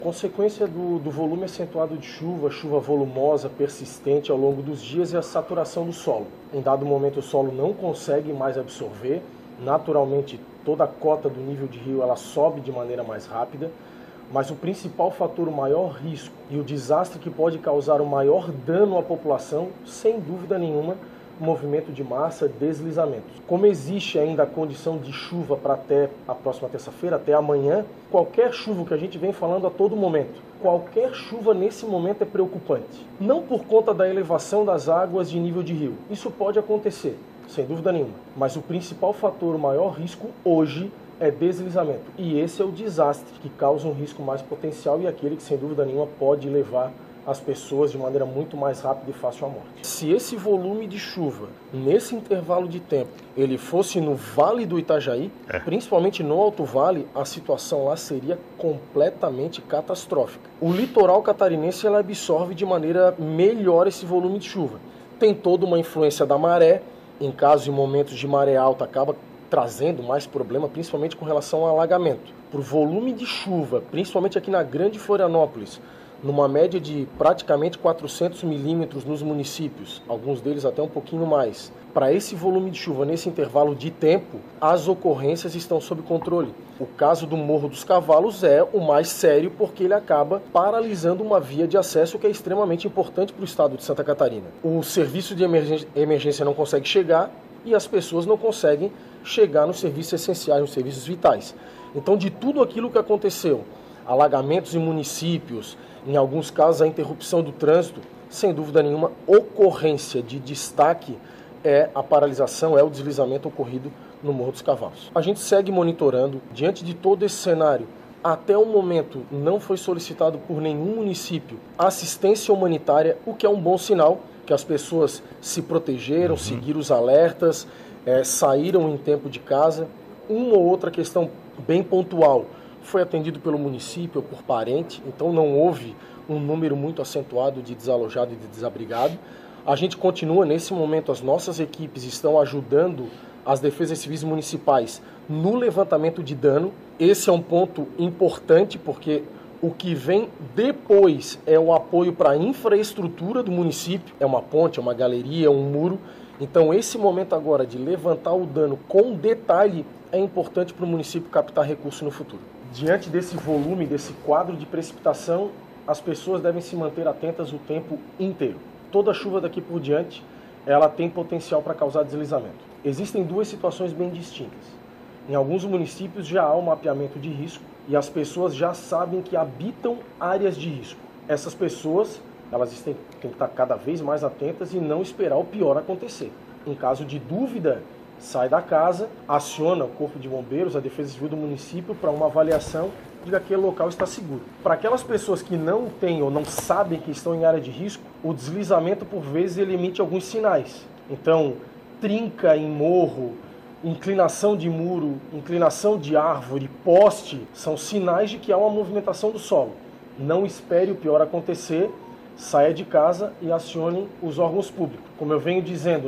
Consequência do volume acentuado de chuva volumosa, persistente ao longo dos dias, é a saturação do solo. Em dado momento o solo não consegue mais absorver, naturalmente toda a cota do nível de rio ela sobe de maneira mais rápida, mas o principal fator, o maior risco e o desastre que pode causar o maior dano à população, sem dúvida nenhuma, movimento de massa, deslizamentos. Como existe ainda a condição de chuva para até a próxima terça-feira, até amanhã, qualquer chuva que a gente vem falando a todo momento, qualquer chuva nesse momento é preocupante. Não por conta da elevação das águas de nível de rio, isso pode acontecer, sem dúvida nenhuma, mas o principal fator, o maior risco hoje é deslizamento. E esse é o desastre que causa um risco mais potencial e aquele que, sem dúvida nenhuma, pode levar as pessoas de maneira muito mais rápida e fácil à morte. Se esse volume de chuva, nesse intervalo de tempo, ele fosse no Vale do Itajaí, principalmente no Alto Vale, a situação lá seria completamente catastrófica. O litoral catarinense ela absorve de maneira melhor esse volume de chuva. Tem toda uma influência da maré, em casos e momentos de maré alta, acaba trazendo mais problema, principalmente com relação ao alagamento. Por volume de chuva, principalmente aqui na Grande Florianópolis, numa média de praticamente 400 milímetros nos municípios, alguns deles até um pouquinho mais. Para esse volume de chuva, nesse intervalo de tempo, as ocorrências estão sob controle. O caso do Morro dos Cavalos é o mais sério porque ele acaba paralisando uma via de acesso que é extremamente importante para o estado de Santa Catarina. O serviço de emergência não consegue chegar e as pessoas não conseguem chegar nos serviços essenciais, nos serviços vitais. Então, de tudo aquilo que aconteceu, alagamentos em municípios, em alguns casos a interrupção do trânsito, sem dúvida nenhuma, ocorrência de destaque é a paralisação, é o deslizamento ocorrido no Morro dos Cavalos. A gente segue monitorando, diante de todo esse cenário, até o momento não foi solicitado por nenhum município assistência humanitária, o que é um bom sinal, que as pessoas se protegeram, seguiram os alertas, saíram em tempo de casa. Uma ou outra questão bem pontual foi atendido pelo município ou por parente, então não houve um número muito acentuado de desalojado e de desabrigado. A gente continua, nesse momento, as nossas equipes estão ajudando as defesas civis municipais no levantamento de dano. Esse é um ponto importante, porque o que vem depois é o apoio para a infraestrutura do município, é uma ponte, é uma galeria, um muro. Então esse momento agora de levantar o dano com detalhe é importante para o município captar recursos no futuro. Diante desse volume, desse quadro de precipitação, as pessoas devem se manter atentas o tempo inteiro. Toda chuva daqui por diante, ela tem potencial para causar deslizamento. Existem duas situações bem distintas. Em alguns municípios já há um mapeamento de risco e as pessoas já sabem que habitam áreas de risco. Essas pessoas, elas têm que estar cada vez mais atentas e não esperar o pior acontecer. Em caso de dúvida, sai da casa, aciona o Corpo de Bombeiros, a Defesa Civil do município para uma avaliação de que aquele local está seguro. Para aquelas pessoas que não têm ou não sabem que estão em área de risco, o deslizamento, por vezes, ele emite alguns sinais. Então, trinca em morro, inclinação de muro, inclinação de árvore, poste, são sinais de que há uma movimentação do solo. Não espere o pior acontecer, saia de casa e acione os órgãos públicos. Como eu venho dizendo,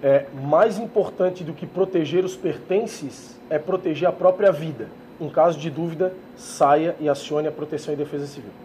mais importante do que proteger os pertences é proteger a própria vida. Em caso de dúvida, saia e acione a Proteção e Defesa Civil.